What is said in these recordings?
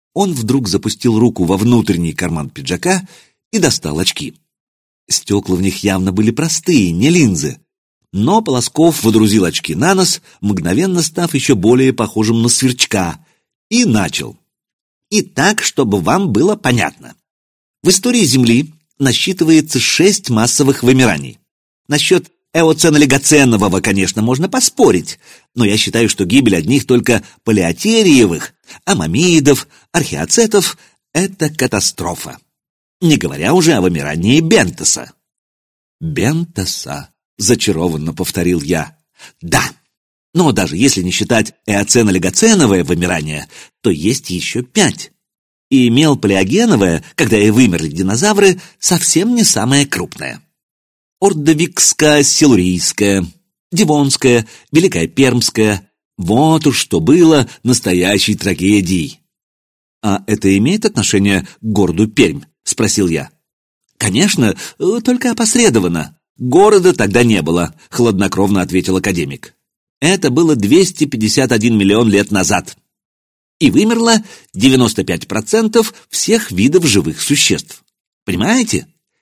Он вдруг запустил руку во внутренний карман пиджака и достал очки. Стекла в них явно были простые, не линзы. Но Полосков водрузил очки на нос, мгновенно став еще более похожим на сверчка, и начал. Итак, чтобы вам было понятно. В истории Земли насчитывается 6 массовых вымираний. Насчет эоцено-лигоценового, конечно, можно поспорить, но я считаю, что гибель одних только палеотериевых, аммамидов, археоцетов — это катастрофа. Не говоря уже о вымирании Бентоса. «Бентоса», — зачарованно повторил я. «Да, но даже если не считать эоцено-лигоценовое вымирание, то есть еще 5. И мелпалеогеновое, когда и вымерли динозавры, совсем не самое крупное. Ордовикская, Силурийская, Дивонская, Великая Пермская — вот уж что было настоящей трагедией». «А это имеет отношение к городу Пермь?» — спросил я. «Конечно, только опосредованно. Города тогда не было», — хладнокровно ответил академик. «Это было 251 миллион лет назад. И вымерло 95% всех видов живых существ. Понимаете?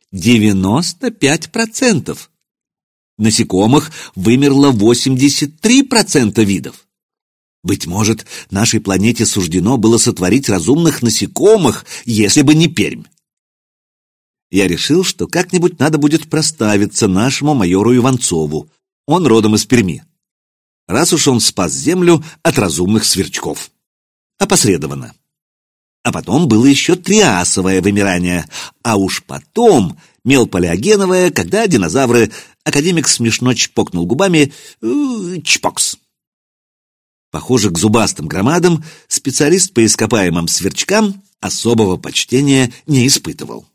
95%. Насекомых вымерло 83% видов. Быть может, нашей планете суждено было сотворить разумных насекомых, если бы не Пермь». Я решил, что как-нибудь надо будет проставиться нашему майору Иванцову. Он родом из Перми. Раз уж он спас Землю от разумных сверчков. Опосредованно. А потом было еще триасовое вымирание, а уж потом мелпалеогеновое, когда динозавры... Академик смешно чпокнул губами. Чпокс. Похоже, к зубастым громадам специалист по ископаемым сверчкам особого почтения не испытывал.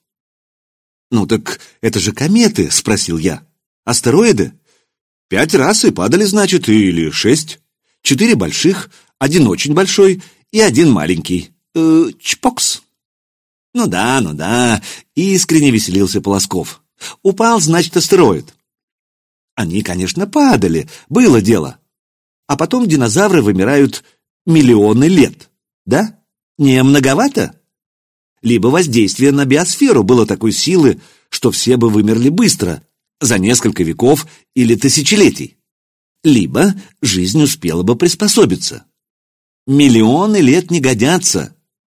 «Ну так это же кометы?» — спросил я. «Астероиды? 5 раз и падали, значит, или 6. 4 больших, 1 очень большой и 1 маленький. Чпокс». Ну да, искренне веселился Полосков. «Упал, значит, астероид». Они, конечно, падали, было дело. А потом динозавры вымирают миллионы лет, да? Не многовато? Либо воздействие на биосферу было такой силы, что все бы вымерли быстро, за несколько веков или тысячелетий. Либо жизнь успела бы приспособиться. Миллионы лет не годятся.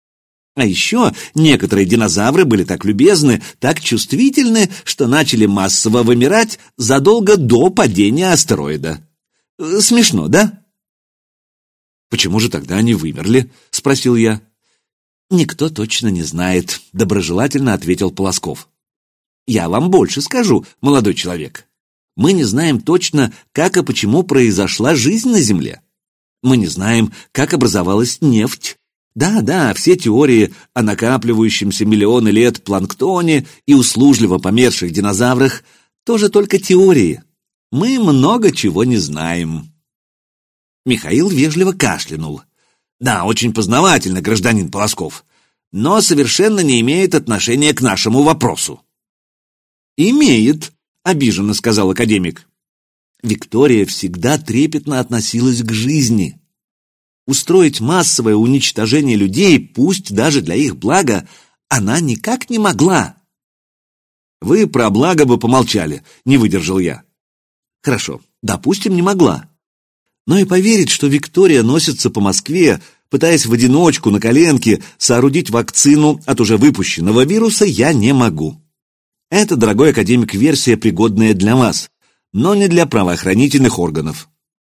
А еще некоторые динозавры были так любезны, так чувствительны, что начали массово вымирать задолго до падения астероида. Смешно, да? «Почему же тогда они вымерли?» — спросил я. «Никто точно не знает», — доброжелательно ответил Полосков. «Я вам больше скажу, молодой человек. Мы не знаем точно, как и почему произошла жизнь на Земле. Мы не знаем, как образовалась нефть. Да, все теории о накапливающемся миллионы лет планктоне и услужливо померших динозаврах тоже только теории. Мы много чего не знаем». Михаил вежливо кашлянул. «Да, очень познавательно, гражданин Полосков, но совершенно не имеет отношения к нашему вопросу». «Имеет», — обиженно сказал академик. «Виктория всегда трепетно относилась к жизни. Устроить массовое уничтожение людей, пусть даже для их блага, она никак не могла». «Вы про благо бы помолчали», — не выдержал я. «Хорошо, допустим, не могла. Но и поверить, что Виктория носится по Москве, пытаясь в одиночку на коленке соорудить вакцину от уже выпущенного вируса, я не могу. Это, дорогой академик, версия, пригодная для вас, но не для правоохранительных органов».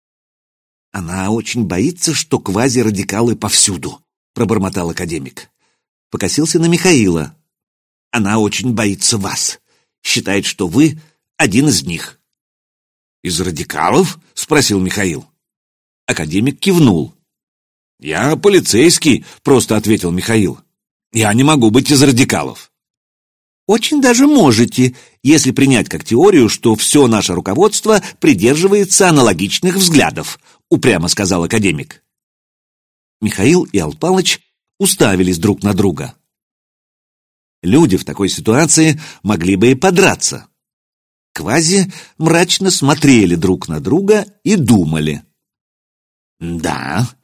«Она очень боится, что квазирадикалы повсюду», — пробормотал академик. Покосился на Михаила. «Она очень боится вас. Считает, что вы один из них». «Из радикалов?» — спросил Михаил. Академик кивнул. «Я полицейский», — просто ответил Михаил. «Я не могу быть из радикалов». «Очень даже можете, если принять как теорию, что все наше руководство придерживается аналогичных взглядов», — упрямо сказал академик. Михаил и Ал Палыч уставились друг на друга. Люди в такой ситуации могли бы и подраться. Квази мрачно смотрели друг на друга и думали. «Да,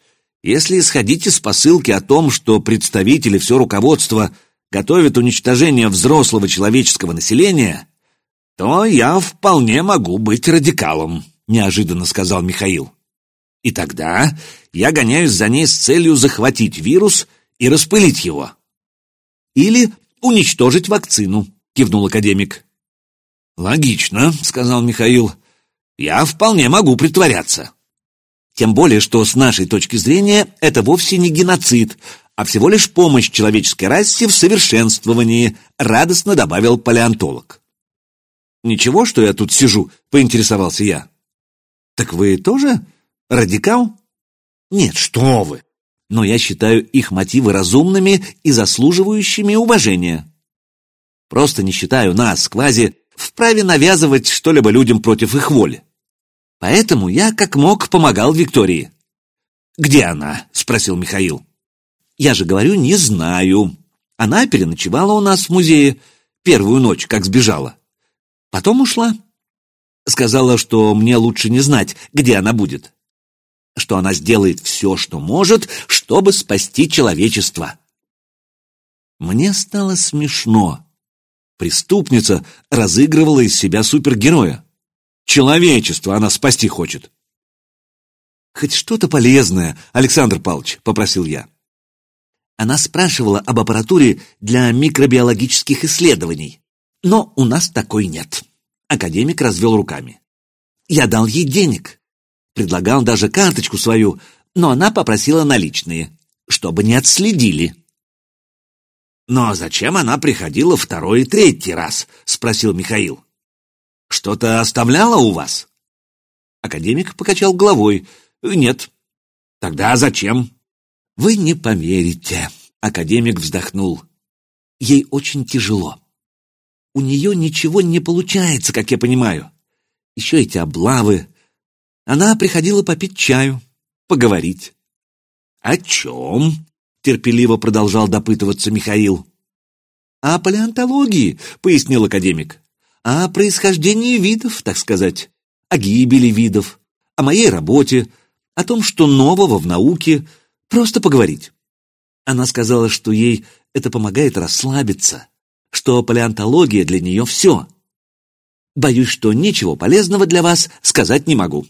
Если исходить из посылки о том, что представители, все руководство готовят уничтожение взрослого человеческого населения, то я вполне могу быть радикалом, неожиданно сказал Михаил. И тогда я гоняюсь за ней с целью захватить вирус и распылить его. Или уничтожить вакцину, кивнул академик. Логично, сказал Михаил. Я вполне могу притворяться. Тем более, что с нашей точки зрения это вовсе не геноцид, а всего лишь помощь человеческой расе в совершенствовании, радостно добавил палеонтолог. Ничего, что я тут сижу, поинтересовался я. Так вы тоже радикал? Нет, что вы. Но я считаю их мотивы разумными и заслуживающими уважения. Просто не считаю нас, квази, вправе навязывать что-либо людям против их воли. Поэтому я как мог помогал Виктории. «Где она?» — спросил Михаил. «Я же говорю, не знаю. Она переночевала у нас в музее первую ночь, как сбежала. Потом ушла. Сказала, что мне лучше не знать, где она будет. Что она сделает все, что может, чтобы спасти человечество». Мне стало смешно. Преступница разыгрывала из себя супергероя. Человечество она спасти хочет. «Хоть что-то полезное, Александр Павлович», — попросил я. Она спрашивала об аппаратуре для микробиологических исследований, но у нас такой нет. Академик развел руками. Я дал ей денег. Предлагал даже карточку свою, но она попросила наличные, чтобы не отследили. «Но зачем она приходила второй и третий раз?» — спросил Михаил. «Что-то оставляла у вас?» Академик покачал головой. «Нет». «Тогда зачем?» «Вы не поверите», — академик вздохнул. «Ей очень тяжело. У нее ничего не получается, как я понимаю. Еще эти облавы. Она приходила попить чаю, поговорить». «О чем?» — терпеливо продолжал допытываться Михаил. «О палеонтологии», — пояснил академик. «О происхождении видов, так сказать, о гибели видов, о моей работе, о том, что нового в науке, просто поговорить». Она сказала, что ей это помогает расслабиться, что палеонтология для нее все. Боюсь, что ничего полезного для вас сказать не могу.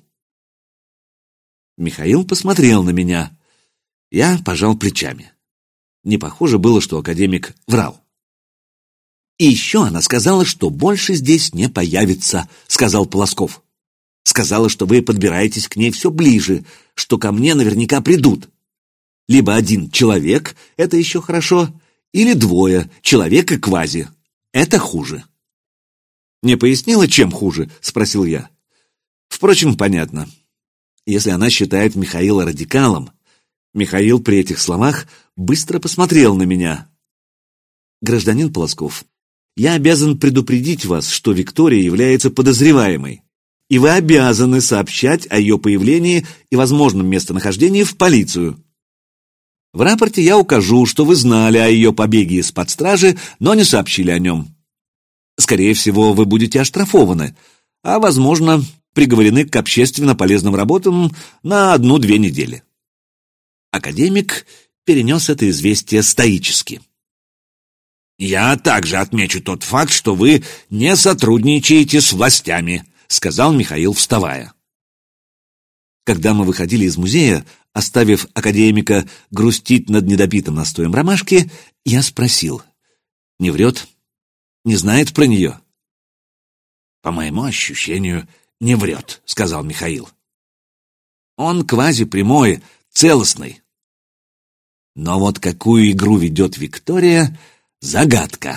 Михаил посмотрел на меня. Я пожал плечами. Не похоже было, что академик врал. «И еще она сказала, что больше здесь не появится», — сказал Полосков. «Сказала, что вы подбираетесь к ней все ближе, что ко мне наверняка придут. Либо один человек — это еще хорошо, или двое, человек и квази. Это хуже». «Не пояснила, чем хуже?» — спросил я. «Впрочем, понятно. Если она считает Михаила радикалом...» Михаил при этих словах быстро посмотрел на меня. «Гражданин Полосков, я обязан предупредить вас, что Виктория является подозреваемой, и вы обязаны сообщать о ее появлении и возможном местонахождении в полицию. В рапорте я укажу, что вы знали о ее побеге из-под стражи, но не сообщили о нем. Скорее всего, вы будете оштрафованы, а, возможно, приговорены к общественно полезным работам на 1-2 недели». Академик перенес это известие стоически. «Я также отмечу тот факт, что вы не сотрудничаете с властями», — сказал Михаил, вставая. Когда мы выходили из музея, оставив академика грустить над недопитым настоем ромашки, я спросил: «Не врет? Не знает про нее?» «По моему ощущению, не врет», — сказал Михаил. «Он квазипрямой, целостный. Но вот какую игру ведет Виктория — загадка».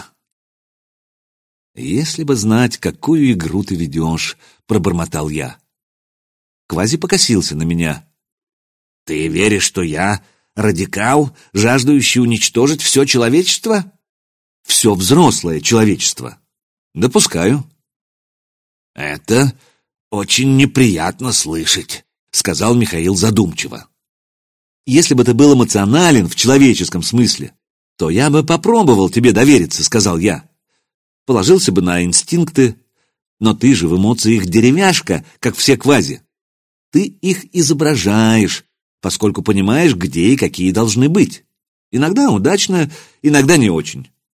«Если бы знать, какую игру ты ведешь», — пробормотал я. Квази покосился на меня. «Ты веришь, что я радикал, жаждущий уничтожить все человечество?» «Все взрослое человечество». «Допускаю». «Это очень неприятно слышать», — сказал Михаил задумчиво. «Если бы ты был эмоционален в человеческом смысле, то я бы попробовал тебе довериться», — сказал я. «Положился бы на инстинкты, но ты же в эмоциях деревяшка, как все квази. Ты их изображаешь, поскольку понимаешь, где и какие должны быть. Иногда удачно, иногда не очень.